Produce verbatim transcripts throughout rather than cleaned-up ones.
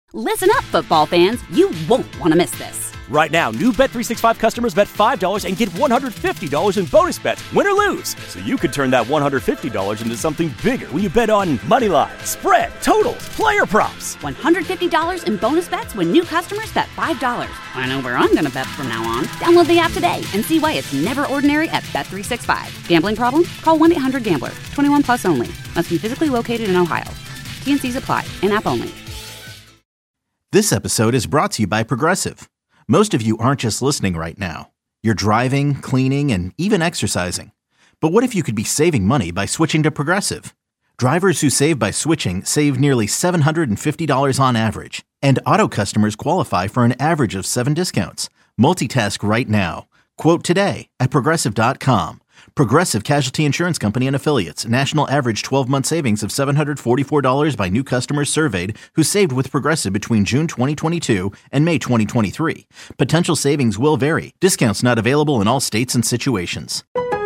Listen up, football fans. You won't want to miss this. Right now, new Bet three sixty-five customers bet five dollars and get one hundred fifty dollars in bonus bets, win or lose. So you could turn that one hundred fifty dollars into something bigger when you bet on money line, spread, totals, player props. one hundred fifty dollars in bonus bets when new customers bet five dollars. I know where I'm going to bet from now on. Download the app today and see why it's never ordinary at Bet three sixty-five. Gambling problem? Call one eight hundred gambler. twenty-one plus only. Must be physically located in Ohio. T N Cs apply. In-app only. This episode is brought to you by Progressive. Most of you aren't just listening right now. You're driving, cleaning, and even exercising. But what if you could be saving money by switching to Progressive? Drivers who save by switching save nearly seven hundred fifty dollars on average. And auto customers qualify for an average of seven discounts. Multitask right now. Quote today at Progressive dot com. Progressive Casualty Insurance Company and Affiliates. National average twelve-month savings of seven hundred forty-four dollars by new customers surveyed who saved with Progressive between June twenty twenty-two and May twenty twenty-three. Potential savings will vary. Discounts not available in all states and situations.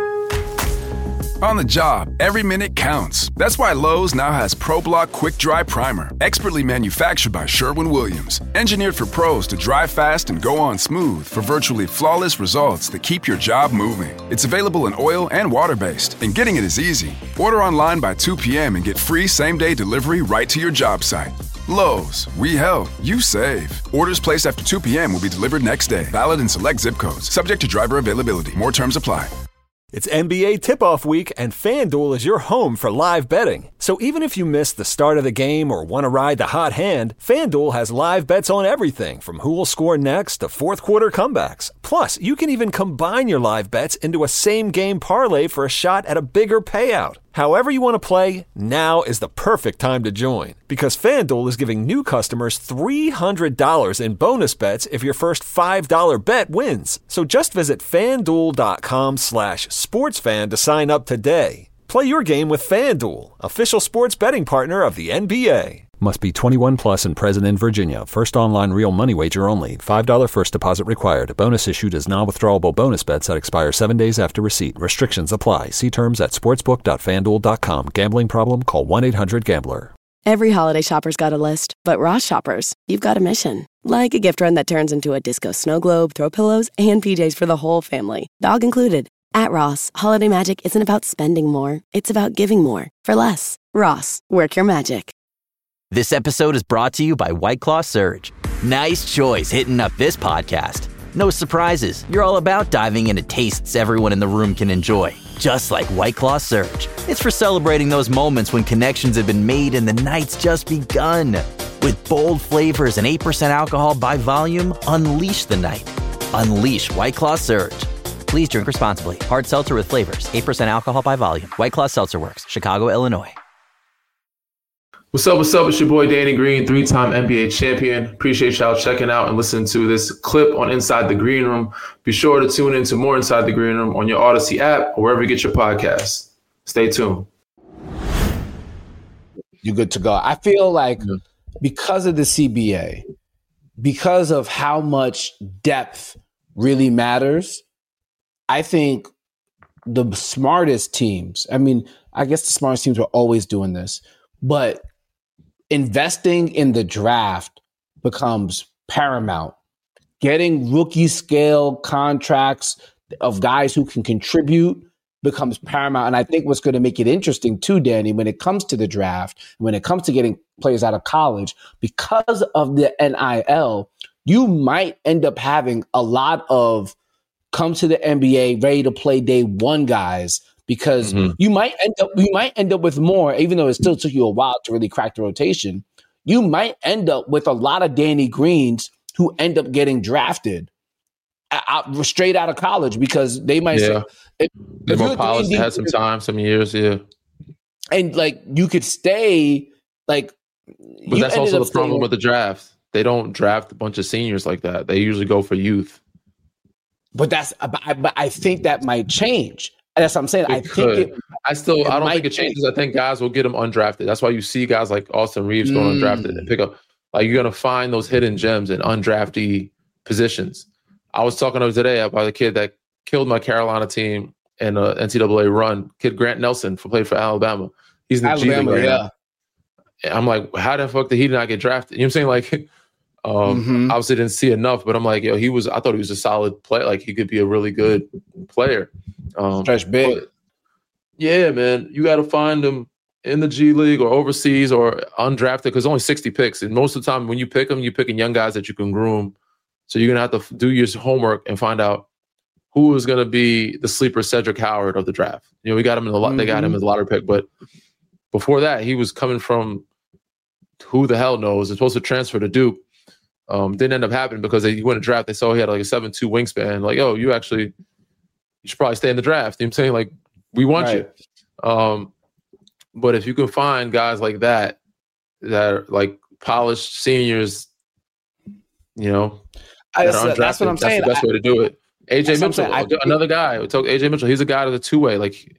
On the job, every minute counts. That's why Lowe's now has ProBlock Quick Dry Primer, expertly manufactured by Sherwin-Williams. Engineered for pros to dry fast and go on smooth for virtually flawless results that keep your job moving. It's available in oil and water-based, and getting it is easy. Order online by two p.m. and get free same-day delivery right to your job site. Lowe's, we help, you save. Orders placed after two p.m. will be delivered next day. Valid in select zip codes. Subject to driver availability. More terms apply. It's N B A tip-off week, and FanDuel is your home for live betting. So even if you miss the start of the game or want to ride the hot hand, FanDuel has live bets on everything from who will score next to fourth-quarter comebacks. Plus, you can even combine your live bets into a same-game parlay for a shot at a bigger payout. However you want to play, now is the perfect time to join, because FanDuel is giving new customers three hundred dollars in bonus bets if your first five dollars bet wins. So just visit FanDuel.com slash sportsfan to sign up today. Play your game with FanDuel, official sports betting partner of the N B A. Must be twenty-one plus and present in Virginia. First online real money wager only. five dollars first deposit required. Bonus issued as non-withdrawable bonus bets that expire seven days after receipt. Restrictions apply. See terms at sportsbook dot fan duel dot com. Gambling problem? Call one eight hundred gambler. Every holiday shopper's got a list, but Ross shoppers, you've got a mission. Like a gift run that turns into a disco snow globe, throw pillows, and P Js for the whole family. Dog included. At Ross, holiday magic isn't about spending more. It's about giving more for less. Ross, work your magic. This episode is brought to you by White Claw Surge. Nice choice hitting up this podcast. No surprises. You're all about diving into tastes everyone in the room can enjoy. Just like White Claw Surge. It's for celebrating those moments when connections have been made and the night's just begun. With bold flavors and eight percent alcohol by volume, unleash the night. Unleash White Claw Surge. Please drink responsibly. Hard seltzer with flavors. eight percent alcohol by volume. White Claw Seltzer Works. Chicago, Illinois. What's up, what's up? It's your boy Danny Green, three-time N B A champion. Appreciate y'all checking out and listening to this clip on Inside the Green Room. Be sure to tune in to more Inside the Green Room on your Odyssey app or wherever you get your podcasts. Stay tuned. You're good to go. I feel like because of the C B A, because of how much depth really matters, I think the smartest teams, I mean, I guess the smartest teams are always doing this, but investing in the draft becomes paramount. Getting rookie scale contracts of guys who can contribute becomes paramount. And I think what's going to make it interesting too, Danny, when it comes to the draft, when it comes to getting players out of college, because of the N I L, you might end up having a lot of come to the N B A ready to play day one guys, because mm-hmm. you might end up you might end up with more, even though it still took you a while to really crack the rotation. You might end up with a lot of Danny Greens who end up getting drafted out, straight out of college, because they might yeah. say, if, they're more polished, they had some time, some years, yeah. And like you could stay like But that's also the problem with the draft. They don't draft a bunch of seniors like that. They usually go for youth. But that's but I think that might change. That's what I'm saying. It I could. think it, I still it I don't might think it changes. I think guys will get them undrafted. That's why you see guys like Austin Reeves going Mm. undrafted and pick up. Like you're gonna find those hidden gems in undrafted positions. I was talking to today about the kid that killed my Carolina team in an N C double A run. Kid Grant Nelson for played for Alabama. He's in the G League Alabama, right yeah. now. I'm like, how the fuck did he not get drafted? You know what I'm saying? Like, um, mm-hmm. obviously didn't see enough, but I'm like, yo, he was. I thought he was a solid player. Like, he could be a really good player. Um, Stretch big. But, yeah, man, you got to find him in the G League or overseas or undrafted, because only sixty picks, and most of the time when you pick them, you're picking young guys that you can groom. So you're gonna have to do your homework and find out who is gonna be the sleeper Cedric Howard of the draft. You know, we got him in a lot. Mm-hmm. They got him as a lottery pick, but before that, he was coming from who the hell knows. It's supposed to transfer to Duke. Um, didn't end up happening because they, he went to draft. They saw he had like a seven two wingspan. Like, oh, you actually you should probably stay in the draft. You know what I'm saying? Like, we want right. you. Um, but if you can find guys like that that are like polished seniors, you know. I, that's, that's what I'm that's saying. That's the best I, way to do it. A J Mitchell, I, another guy. We talk A J Mitchell. He's a guy to the two way. Like,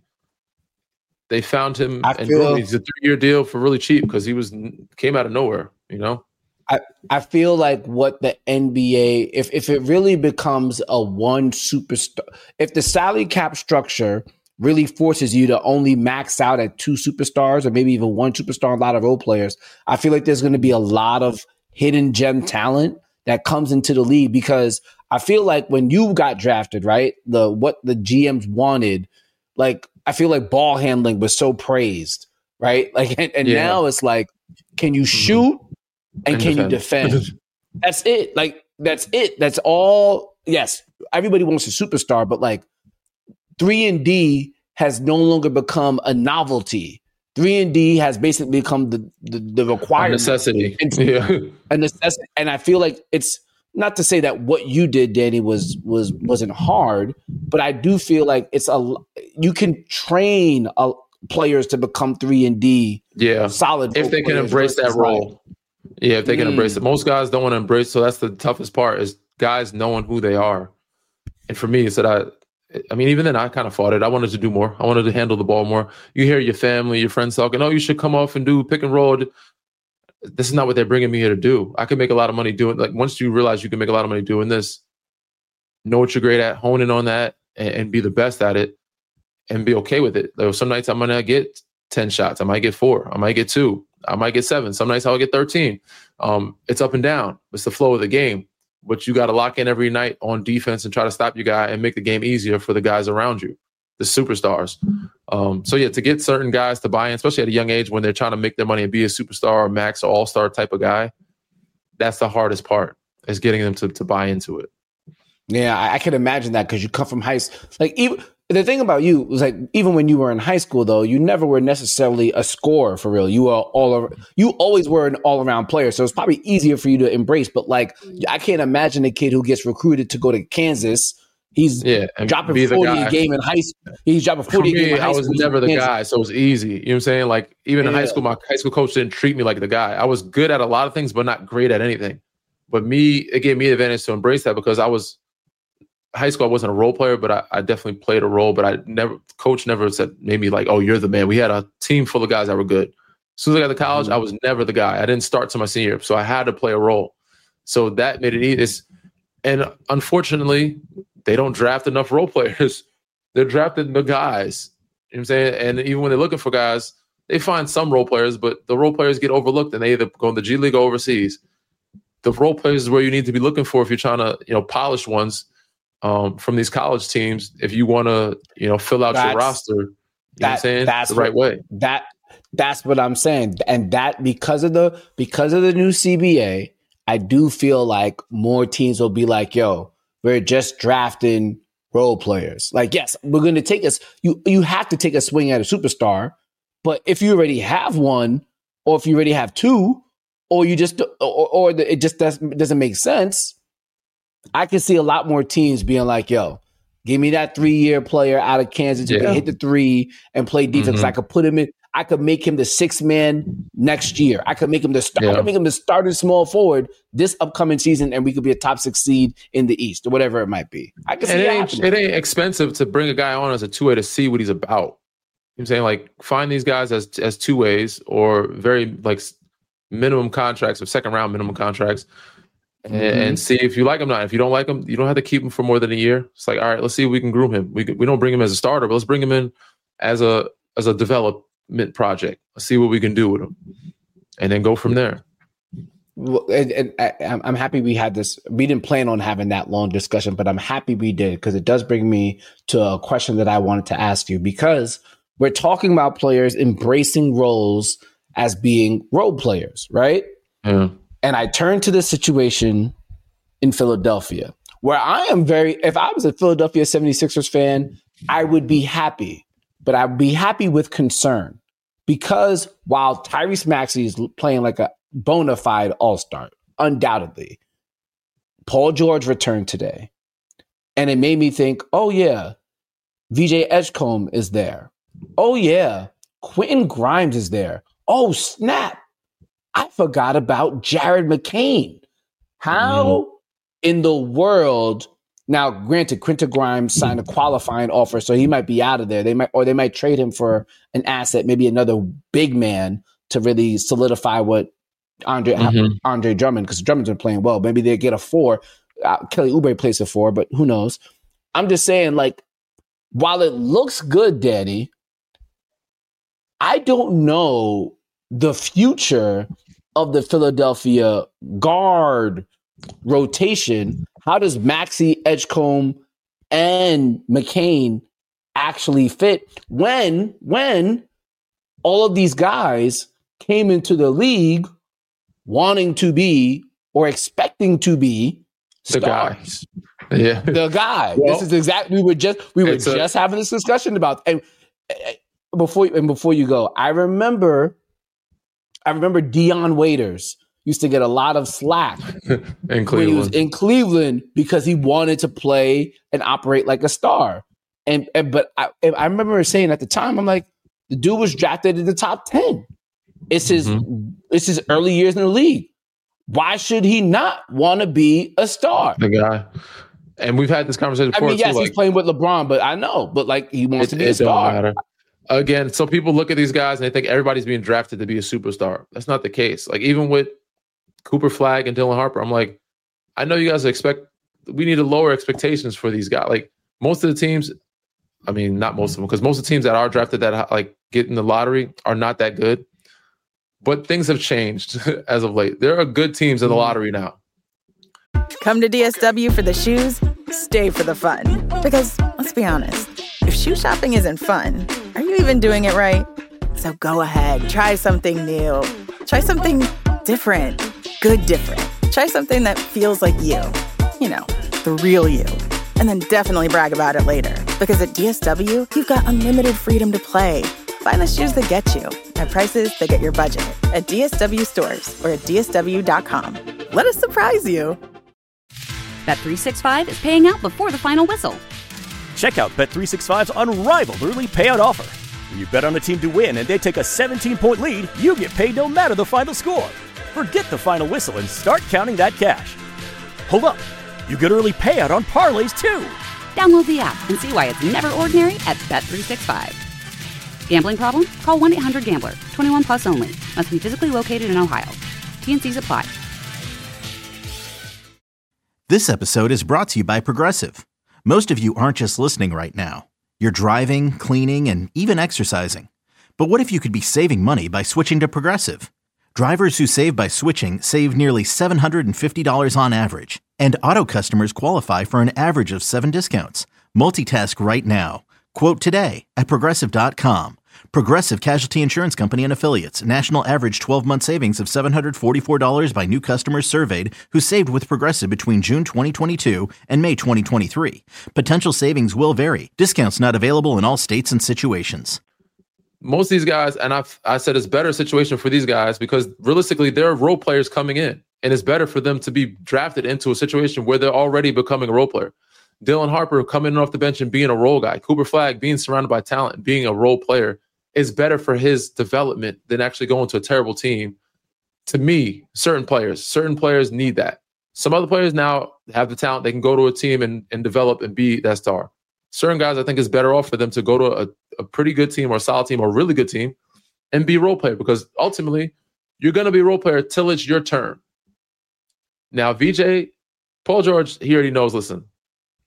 they found him, I and feel, he's a three year deal for really cheap because he was came out of nowhere. You know. I I feel like what the N B A, if if it really becomes a one superstar, if the salary cap structure really forces you to only max out at two superstars or maybe even one superstar and a lot of role players, I feel like there's going to be a lot of hidden gem talent that comes into the league, because I feel like when you got drafted, right, the what the G Ms wanted, like I feel like ball handling was so praised, right? Like, and, and yeah. now it's like, can you shoot and, and can defend. you defend? That's it. Like, that's it. That's all. Yes, everybody wants a superstar, but like three and D has no longer become a novelty. Three and D has basically become the the, the requirement, a necessity, and, yeah. a necessity. And I feel like it's not to say that what you did, Danny, was was wasn't hard, but I do feel like it's a you can train a, players to become three and D, yeah, solid if they can embrace that role. Like, yeah, if they can mm. embrace it. Most guys don't want to embrace, so that's the toughest part is guys knowing who they are. And for me, it's that I. I mean, even then, I kind of fought it. I wanted to do more. I wanted to handle the ball more. You hear your family, your friends talking, oh, you should come off and do pick and roll. This is not what they're bringing me here to do. I can make a lot of money doing, like, once you realize you can make a lot of money doing this, know what you're great at, hone in on that, and, and be the best at it, and be okay with it. Like, some nights I'm going to get ten shots. I might get four. I might get two. I might get seven. Some nights I'll get thirteen. Um, it's up and down. It's the flow of the game. But you got to lock in every night on defense and try to stop your guy and make the game easier for the guys around you, the superstars. Um, so, yeah, to get certain guys to buy in, especially at a young age when they're trying to make their money and be a superstar or max or all-star type of guy, that's the hardest part, is getting them to, to buy into it. Yeah, I, I can imagine that, because you come from high school. Like, even the thing about you was, like, even when you were in high school, though, you never were necessarily a scorer for real. You were all over, you always were an all-around player, so it's probably easier for you to embrace. But, like, I can't imagine a kid who gets recruited to go to Kansas. He's yeah, dropping forty a game in high school. He's dropping forty for me, a game in high school. I was never the Kansas. guy, so it was easy. You know what I'm saying? Like, even yeah. in high school, my high school coach didn't treat me like the guy. I was good at a lot of things, but not great at anything. But me, it gave me the advantage to embrace that, because I was high school. I wasn't a role player, but I, I definitely played a role. But I never, coach never said made me like, oh, you're the man. We had a team full of guys that were good. As soon as I got to college, mm-hmm. I was never the guy. I didn't start to my senior year, so I had to play a role. So that made it easy. And unfortunately, they don't draft enough role players. They're drafting the guys. You know what I'm saying? And even when they're looking for guys, they find some role players, but the role players get overlooked, and they either go in the G League or overseas. The role players is where you need to be looking for if you're trying to, you know, polish ones um, from these college teams. If you want to, you know, fill out that's, your roster, you that, know what I'm saying? That's the right what, way. That that's what I'm saying. And that because of the because of the new C B A, I do feel like more teams will be like, yo, we're just drafting role players. Like, yes, we're going to take us. You you have to take a swing at a superstar, but if you already have one, or if you already have two, or you just or, or it just doesn't doesn't make sense, I can see a lot more teams being like, yo, give me that three year player out of Kansas who yeah. can hit the three and play defense. Mm-hmm. I could put him in. I could make him the sixth man next year. I could make him the start. Yeah. I could make him the starting small forward this upcoming season, and we could be a top six seed in the East or whatever it might be. I can see it it ain't, happening. It ain't expensive to bring a guy on as a two way to see what he's about. You know what I'm saying? Like, find these guys as as two ways or very like minimum contracts or second round minimum contracts, and, mm-hmm. and see if you like him or not. If you don't like him, you don't have to keep him for more than a year. It's like, all right, let's see if we can groom him. We we don't bring him as a starter, but let's bring him in as a as a development project. Let's see what we can do with him. and then go from there. Well, and, and I, I'm happy we had this. We didn't plan on having that long discussion, but I'm happy we did because it does bring me to a question that I wanted to ask you, because we're talking about players embracing roles as being role players, right? Yeah. And I turn to the situation in Philadelphia, where I am very, if I was a Philadelphia seventy-sixers fan, I would be happy, but I'd be happy with concern, because while Tyrese Maxey is playing like a bona fide all-star, undoubtedly, Paul George returned today. And it made me think, oh yeah, V J Edgecombe is there. Oh yeah, Quentin Grimes is there. Oh snap, I forgot about Jared McCain. How mm. in the world? Now, granted, Quentin Grimes signed a qualifying offer, so he might be out of there. They might, or they might trade him for an asset, maybe another big man to really solidify what Andre mm-hmm. Andre Drummond, because Drummond's been playing well. Maybe they get a four. Uh, Kelly Oubre plays a four, but who knows? I'm just saying, like, while it looks good, Danny, I don't know the future of the Philadelphia guard rotation. How does Maxey, Edgecombe, and McCain actually fit when when all of these guys came into the league wanting to be or expecting to be the stars? Guy. Yeah, the guy. Well, this is exactly we were just we were just a, having this discussion about. And before and before you go, I remember, I remember Dion Waiters used to get a lot of slack in when he was in Cleveland because he wanted to play and operate like a star. And, and but I, I remember saying at the time, I'm like, the dude was drafted in the top ten. It's his mm-hmm. it's his early years in the league. Why should he not want to be a star? The guy. And we've had this conversation before. I mean, yes, too, he's like, playing with LeBron, but I know, but like he wants it, to be a star. Again, so people look at these guys and they think everybody's being drafted to be a superstar. That's not the case. Like, even with Cooper Flagg and Dylan Harper, I'm like, I know you guys expect, we need to lower expectations for these guys. Like, most of the teams, I mean, not most of them, because most of the teams that are drafted that like get in the lottery are not that good. But things have changed as of late. There are good teams in the lottery now. Come to D S W for the shoes, stay for the fun. Because, let's be honest, if shoe shopping isn't fun, are you even doing it right? So go ahead, try something new. Try something different. Good different. Try something that feels like you. You know, the real you. And then definitely brag about it later. Because at D S W, you've got unlimited freedom to play. Find the shoes that get you at prices that get your budget at D S W stores or at D S W dot com. Let us surprise you. Bet three sixty-five is paying out before the final whistle. Check out Bet three sixty-five's unrivaled early payout offer. When you bet on a team to win and they take a seventeen-point lead, you get paid no matter the final score. Forget the final whistle and start counting that cash. Hold up. You get early payout on parlays, too. Download the app and see why it's never ordinary at Bet three sixty-five. Gambling problem? Call one eight hundred gambler. twenty-one plus only. Must be physically located in Ohio. T N Cs apply. This episode is brought to you by Progressive. Most of you aren't just listening right now. You're driving, cleaning, and even exercising. But what if you could be saving money by switching to Progressive? Drivers who save by switching save nearly seven hundred fifty dollars on average. And auto customers qualify for an average of seven discounts. Multitask right now. Quote today at Progressive dot com. Progressive Casualty Insurance Company and Affiliates. National average twelve-month savings of seven hundred forty-four dollars by new customers surveyed who saved with Progressive between June twenty twenty-two and May twenty twenty-three. Potential savings will vary. Discounts not available in all states and situations. Most of these guys, and I've, I said it's better situation for these guys because realistically, there are role players coming in, and it's better for them to be drafted into a situation where they're already becoming a role player. Dylan Harper coming off the bench and being a role guy. Cooper Flagg being surrounded by talent, being a role player is better for his development than actually going to a terrible team. To me, certain players, certain players need that. Some other players now have the talent. They can go to a team and, and develop and be that star. Certain guys, I think it's better off for them to go to a, a pretty good team or a solid team or a really good team and be a role player because ultimately you're going to be a role player till it's your turn. Now, V J, Paul George, he already knows, listen,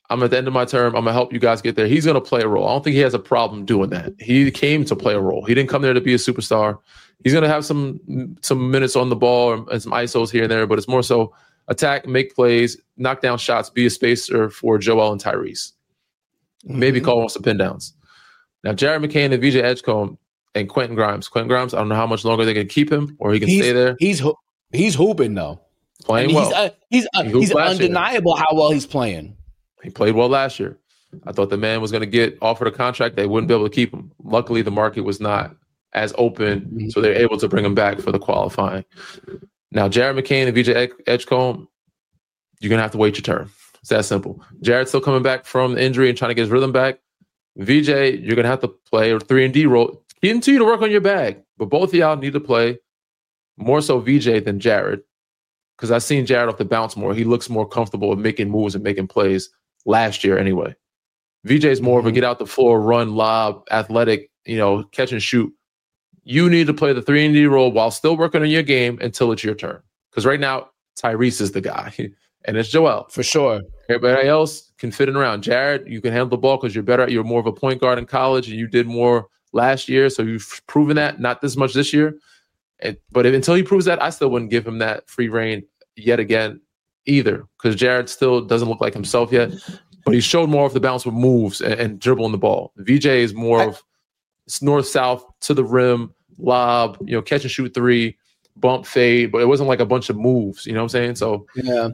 I'm at the end of my term. I'm going to help you guys get there. He's going to play a role. I don't think he has a problem doing that. He came to play a role. He didn't come there to be a superstar. He's going to have some some minutes on the ball and some I S Os here and there, but it's more so attack, make plays, knock down shots, be a spacer for Joel and Tyrese. Mm-hmm. Maybe call on some pin downs. Now, Jared McCain and V J Edgecombe and Quentin Grimes. Quentin Grimes, I don't know how much longer they can keep him or he can he's, stay there. He's he's hooping, though. Playing I mean, well. He's, uh, he's, uh, he's undeniable year. How well he's playing. He played well last year. I thought the man was going to get offered a contract. They wouldn't be able to keep him. Luckily, the market was not as open, mm-hmm. so they're able to bring him back for the qualifying. Now, Jared McCain and V J Edgecombe, you're going to have to wait your turn. It's that simple. Jared's still coming back from the injury and trying to get his rhythm back. V J, you're going to have to play a three and D role. Continue to work on your bag, but both of y'all need to play more so V J than Jared, because I've seen Jared off the bounce more. He looks more comfortable with making moves and making plays last year anyway. V J's more mm-hmm. of a get out the floor, run, lob, athletic, you know, catch and shoot. You need to play the three and D role while still working on your game until it's your turn. Because right now, Tyrese is the guy, and it's Joel. For sure. Everybody else can fit in around. Jared, you can handle the ball because you're better. You're more of a point guard in college, and you did more last year, so you've proven that. Not this much this year. And, but if, until he proves that, I still wouldn't give him that free reign yet again either, because Jared still doesn't look like himself yet. But he showed more of the bounce with moves and, and dribbling the ball. V J is more of north-south to the rim, lob, you know, catch and shoot three, bump, fade, but it wasn't like a bunch of moves. You know what I'm saying? So yeah,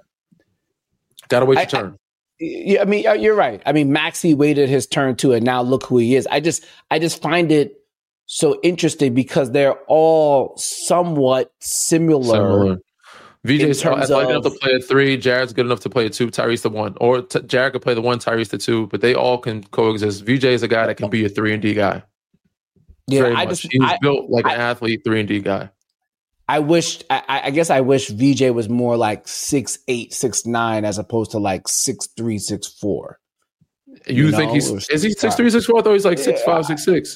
gotta wait your I, turn. I, yeah, I mean, you're right. I mean, Maxey waited his turn too, and now look who he is. I just, I just find it so interesting because they're all somewhat similar. Similar. V J's athletic of, enough to play a three. Jared's good enough to play a two. Tyrese the one, or t- Jared could play the one. Tyrese the two, but they all can coexist. V J is a guy that can be a three and D guy. Yeah, Very I much. just he's I, built like I, an athlete, three and D guy. I wish. I, I guess I wish V J was more like six eight, six nine, as opposed to like six three, six four. You, you think know? he's is he six three, six four? I thought he's like yeah, six five, six six.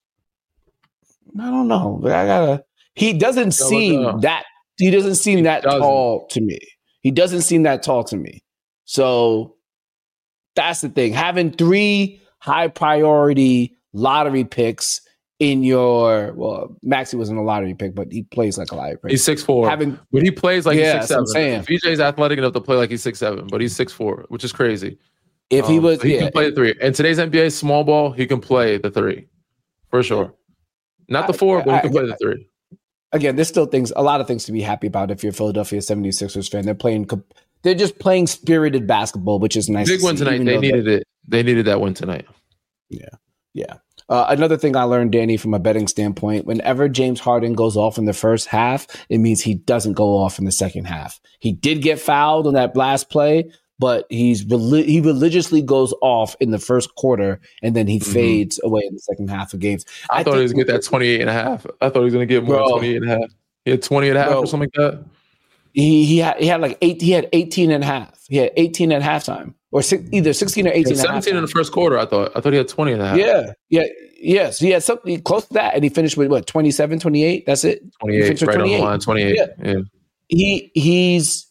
I don't know, but I gotta. He doesn't seem know. that. He doesn't seem he that doesn't. tall to me. He doesn't seem that tall to me. So that's the thing. Having three high priority lottery picks in your, well, Maxey wasn't a lottery pick, but he plays like a lottery pick. He's six four. Having, but he plays like yeah, he's six seven. V J's athletic enough to play like he's six seven, but he's six four, which is crazy. If um, he was, so he yeah. can play the three. In today's N B A small ball, he can play the three for sure. Not the four, I, but he can I, play the three. Again, there's still things, a lot of things to be happy about if you're a Philadelphia seventy-sixers fan. They're playing, they're just playing spirited basketball, which is nice. Big win tonight. They needed it. They needed that win tonight. Yeah, yeah. Uh, another thing I learned, Danny, from a betting standpoint, whenever James Harden goes off in the first half, it means he doesn't go off in the second half. He did get fouled on that last play, but he's he religiously goes off in the first quarter, and then he mm-hmm. fades away in the second half of games. I, I thought he was going to get that twenty-eight and a half. I thought he was going to get more bro, than twenty-eight and a half. He had twenty and a half bro, or something like that. He he had he had like eight. He had eighteen and a half. He had eighteen at halftime, or six, either sixteen or eighteen. seventeen in the first quarter. I thought. I thought he had twenty and a half. Yeah, yeah, yes. He had something close to that, and he finished with what twenty-seven, twenty-eight. That's it. twenty-eight, right twenty-eight. On the line. twenty-eight. Yeah. yeah. He he's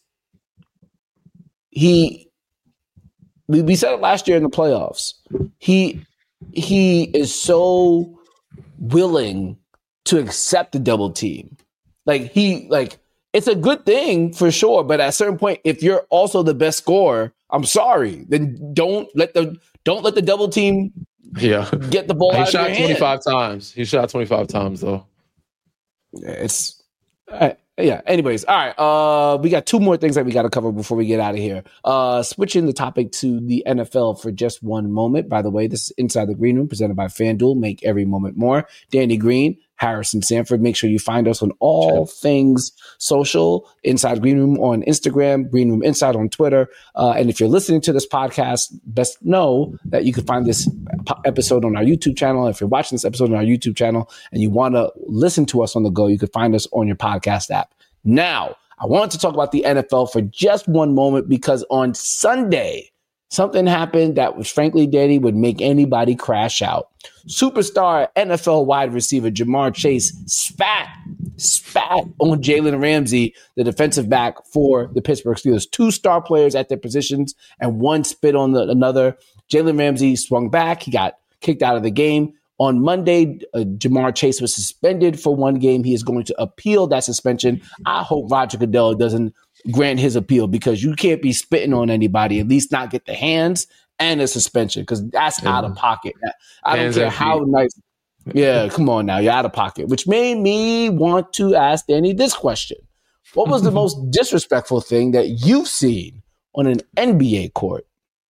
he. We we said it last year in the playoffs. He he is so willing to accept the double team. Like he like. It's a good thing for sure, but at a certain point, if you're also the best scorer, I'm sorry, then don't let the don't let the double team yeah. get the ball he out shot of your twenty-five hand. times. He shot twenty-five times though. It's uh, yeah. Anyways, all right. Uh, we got two more things that we got to cover before we get out of here. Uh, switching the topic to the N F L for just one moment. By the way, this is Inside the Green Room presented by FanDuel. Make every moment more. Danny Green, Harrison Sanford. Make sure you find us on all sure. things social. Inside Green Room on Instagram, Green Room Inside on Twitter. Uh, and if you're listening to this podcast, best know that you can find this episode on our YouTube channel. If you're watching this episode on our YouTube channel and you want to listen to us on the go, you can find us on your podcast app. Now, I want to talk about the N F L for just one moment because on Sunday, something happened that was frankly, Danny, would make anybody crash out. Superstar N F L wide receiver Jamar Chase spat spat on Jalen Ramsey, the defensive back for the Pittsburgh Steelers. Two star players at their positions, and one spit on the, another. Jalen Ramsey swung back. He got kicked out of the game. On Monday, uh, Jamar Chase was suspended for one game. He is going to appeal that suspension. I hope Roger Goodell doesn't grant his appeal, because you can't be spitting on anybody, at least not get the hands and a suspension, because that's yeah. out of pocket. I don't care how nice. Yeah, come on now. You're out of pocket, which made me want to ask Danny this question. What was the most disrespectful thing that you've seen on an N B A court?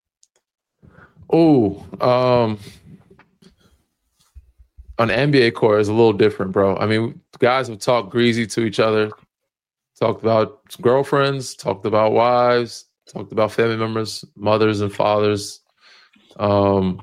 Oh, um, on an N B A court is a little different, bro. I mean, guys have talked greasy to each other, talked about girlfriends, talked about wives, talked about family members, mothers and fathers. Um,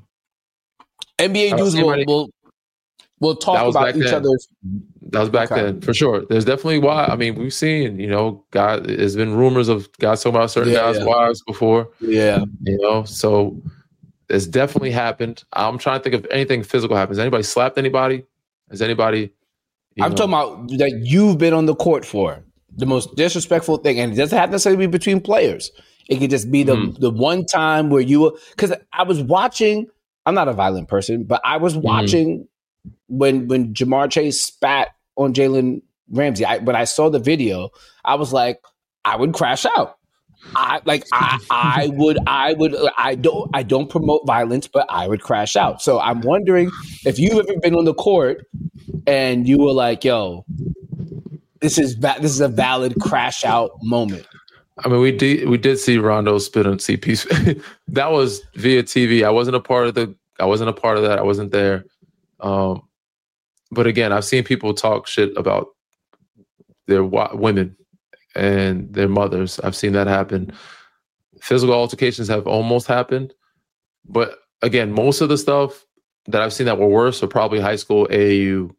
N B A dudes will, will will talk about each other's. That was back okay. then, for sure. There's definitely why. I mean, we've seen, you know, God. There's been rumors of guys talking about certain yeah, guys' yeah. wives before. Yeah, you know, so it's definitely happened. I'm trying to think if anything physical happens. Anybody slapped anybody? Has anybody? I'm know, talking about that you've been on the court for. The most disrespectful thing, and it doesn't have to necessarily be between players. It could just be the mm. the one time where you were, because I was watching. I'm not a violent person, but I was watching mm. when when Jamar Chase spat on Jalen Ramsey. I, when I saw the video, I was like, I would crash out. I like I I would I would I don't I don't promote violence, but I would crash out. So I'm wondering if you've ever been on the court and you were like, yo. This is va- this is a valid crash out moment. I mean, we did we did see Rondo spit on C P. That was via T V. I wasn't a part of the. I wasn't a part of that. I wasn't there. Um, but again, I've seen people talk shit about their wa- women and their mothers. I've seen that happen. Physical altercations have almost happened, but again, most of the stuff that I've seen that were worse are probably high school, A A U.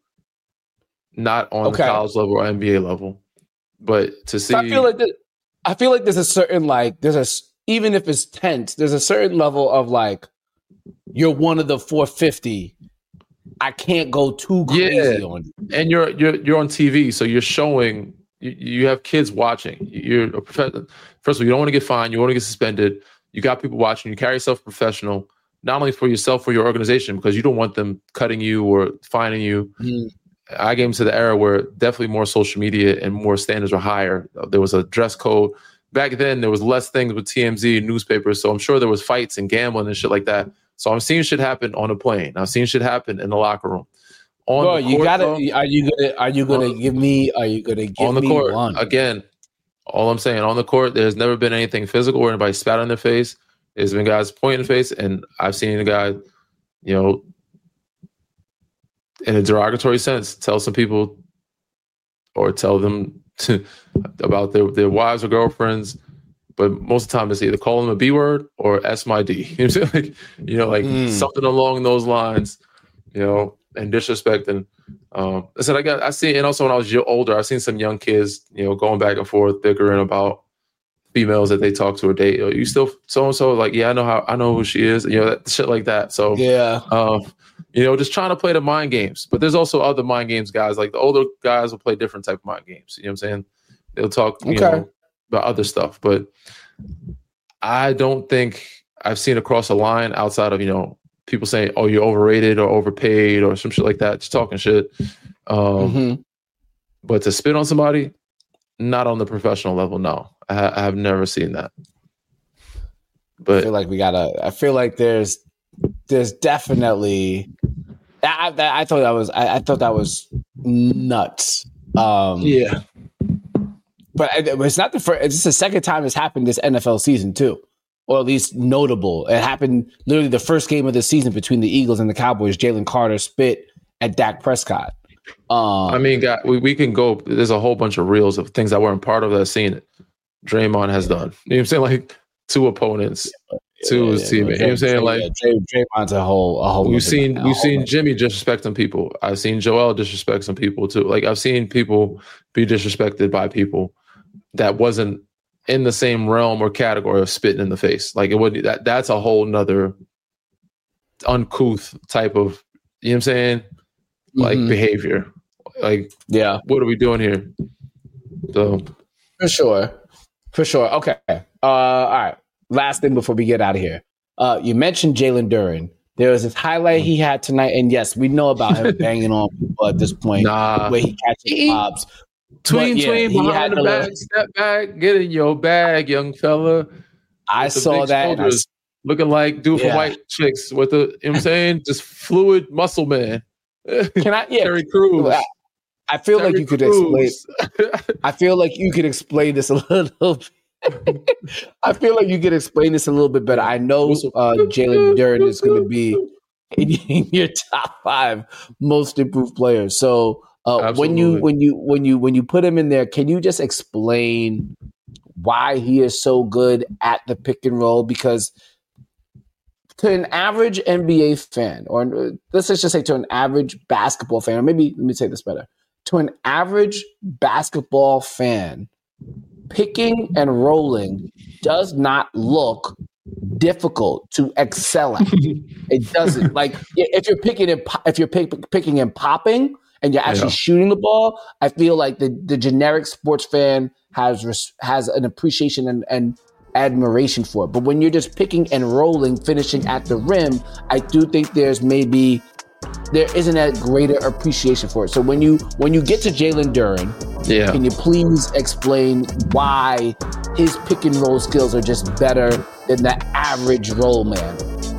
Not on okay. the college level or N B A level, but to see. So I feel like the, I feel like there's a certain like there's a even if it's tense, there's a certain level of like you're one of the four fifty. I can't go too crazy yeah. on you. And you're you're you're on T V, so you're showing. You, you have kids watching. You're a prof- First of all, you don't want to get fined. You want to get suspended. You got people watching. You carry yourself professional, not only for yourself, for your organization, because you don't want them cutting you or fining you. Mm. I came to the era where definitely more social media and more standards were higher. There was a dress code. Back then, there was less things with T M Z and newspapers, so I'm sure there was fights and gambling and shit like that. So I'm seeing shit happen on a plane. I've seen shit happen in the locker room. On Bro, the court, you gotta. Though, are you gonna? Are you gonna give me? Are you gonna give on the me court one? Again? All I'm saying, on the court, there's never been anything physical where anybody spat on their face. There's been guys pointing in the face, and I've seen a guy, you know, in a derogatory sense, tell some people or tell them to, about their, their wives or girlfriends. But most of the time, it's either call them a B word or S my D. You know, what I'm saying? Like, you know, like mm. something along those lines, you know, and disrespecting. Um, I said, I got, I see, and also when I was older, I've seen some young kids, you know, going back and forth, bickering about females that they talk to or date. Are you still so and so? Like, yeah, I know how, I know who she is. You know, that, shit like that. So, yeah. Um, You know, just trying to play the mind games. But there's also other mind games guys. Like the older guys will play different type of mind games. You know what I'm saying? They'll talk you okay. know, about other stuff. But I don't think I've seen across a line outside of, you know, people saying, oh, you're overrated or overpaid or some shit like that. Just talking shit. Um, mm-hmm. But to spit on somebody, not on the professional level, no. I, ha- I have never seen that. But I feel like we gotta, I feel like there's, There's definitely. I, I, I thought that was. I, I thought that was nuts. Um, yeah, but it's not the first. It's the second time it's happened this N F L season too, or at least notable. It happened literally the first game of the season between the Eagles and the Cowboys. Jalen Carter spit at Dak Prescott. Um, I mean, God, we we can go. There's a whole bunch of reels of things that weren't part of that. Seen it. Draymond has done. You know what I'm saying? Like two opponents. Yeah, to his yeah, team. Yeah, you know what I'm saying? Like yeah, Draymond's a whole a whole we've seen now. we've seen Jimmy disrespect some people. I've seen Joel disrespect some people too. Like I've seen people be disrespected by people that wasn't in the same realm or category of spitting in the face. Like it would that that's a whole nother uncouth type of, you know what I'm saying? Like mm-hmm. behavior. Like, yeah, what are we doing here? So for sure, for sure. Okay. Uh, all right. Last thing before we get out of here. Uh, you mentioned Jalen Duren. There was this highlight he had tonight, and yes, we know about him banging on people at this point, nah. where he catches pops. Tween, yeah, tween, behind the back, little... step back, get in your bag, young fella. I saw that. I... Looking like dude yeah. for white chicks with the, you know what I'm saying? Just fluid muscle man. Can I? Yeah. Terry Crews. I, I feel Terry like you could Crews. explain. I feel like you could explain this a little bit. I feel like you could explain this a little bit better. I know uh, Jalen Duren is going to be in, in your top five most improved players. So uh, when you when you when you when you put him in there, can you just explain why he is so good at the pick and roll? Because to an average N B A fan, or let's just say to an average basketball fan, or maybe let me say this better, to an average basketball fan, picking and rolling does not look difficult to excel at. It doesn't. Like if you're picking and if you're pick, picking and popping, and you're actually yeah. shooting the ball, I feel like the, the generic sports fan has has an appreciation and, and admiration for it. But when you're just picking and rolling, finishing at the rim, I do think there's maybe there isn't a greater appreciation for it. So when you when you get to Jalen Duren, yeah. can you please explain why his pick and roll skills are just better than the average roll man?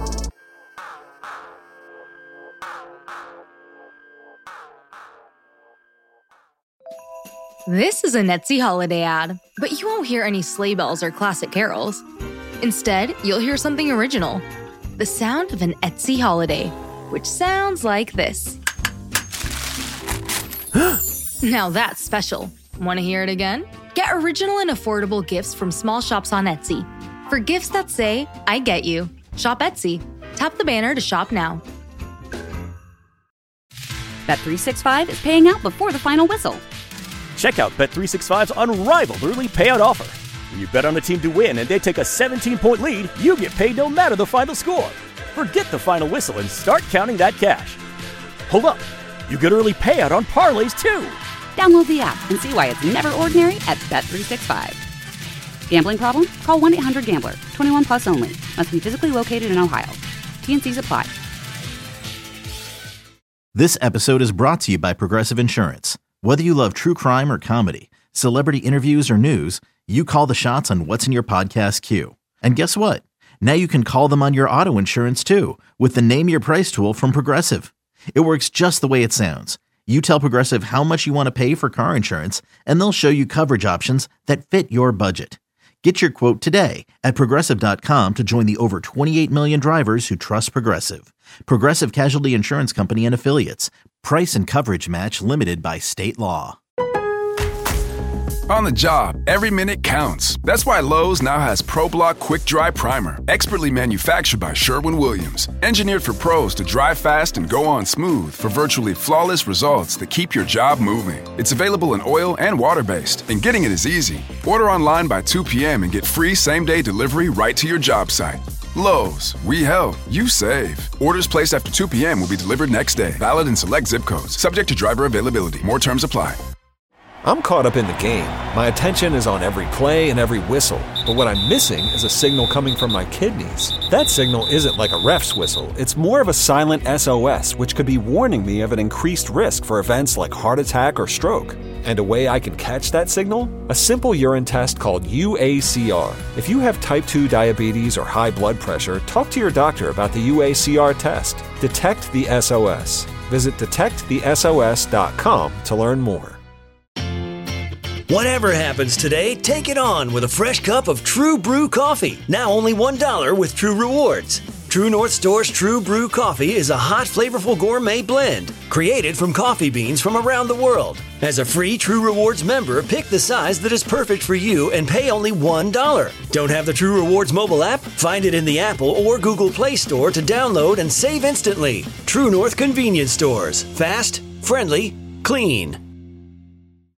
This is a Etsy holiday ad, but you won't hear any sleigh bells or classic carols. Instead, you'll hear something original. The sound of an Etsy holiday, which sounds like this. Now that's special. Want to hear it again? Get original and affordable gifts from small shops on Etsy. For gifts that say, I get you. Shop Etsy. Tap the banner to shop now. Bet three sixty-five is paying out before the final whistle. Check out Bet three sixty-five's unrivaled early payout offer. When you bet on a team to win and they take a seventeen-point lead, you get paid no matter the final score. Forget the final whistle and start counting that cash. Hold up, you get early payout on parlays too. Download the app and see why it's never ordinary at Bet three sixty-five. Gambling problem? Call one eight hundred gambler. twenty-one plus only. Must be physically located in Ohio. T N Cs apply. This episode is brought to you by Progressive Insurance. Whether you love true crime or comedy, celebrity interviews or news, you call the shots on what's in your podcast queue. And guess what? Now you can call them on your auto insurance too with the Name Your Price tool from Progressive. It works just the way it sounds. You tell Progressive how much you want to pay for car insurance, and they'll show you coverage options that fit your budget. Get your quote today at Progressive dot com to join the over twenty-eight million drivers who trust Progressive. Progressive Casualty Insurance Company and Affiliates. Price and coverage match limited by state law. On the job, every minute counts. That's why Lowe's now has ProBlock Quick Dry Primer, expertly manufactured by Sherwin-Williams. Engineered for pros to dry fast and go on smooth for virtually flawless results that keep your job moving. It's available in oil and water-based, and getting it is easy. Order online by two p.m. and get free same-day delivery right to your job site. Lowe's, we help, you save. Orders placed after two p.m. will be delivered next day. Valid in select zip codes. Subject to driver availability. More terms apply. I'm caught up in the game. My attention is on every play and every whistle. But what I'm missing is a signal coming from my kidneys. That signal isn't like a ref's whistle. It's more of a silent S O S, which could be warning me of an increased risk for events like heart attack or stroke. And a way I can catch that signal? A simple urine test called U A C R. If you have type two diabetes or high blood pressure, talk to your doctor about the U A C R test. Detect the S O S. Visit detect the S O S dot com to learn more. Whatever happens today, take it on with a fresh cup of True Brew coffee. Now only one dollar with True Rewards. True North Store's True Brew coffee is a hot, flavorful gourmet blend created from coffee beans from around the world. As a free True Rewards member, pick the size that is perfect for you and pay only one dollar. Don't have the True Rewards mobile app? Find it in the Apple or Google Play Store to download and save instantly. True North Convenience Stores. Fast, friendly, clean.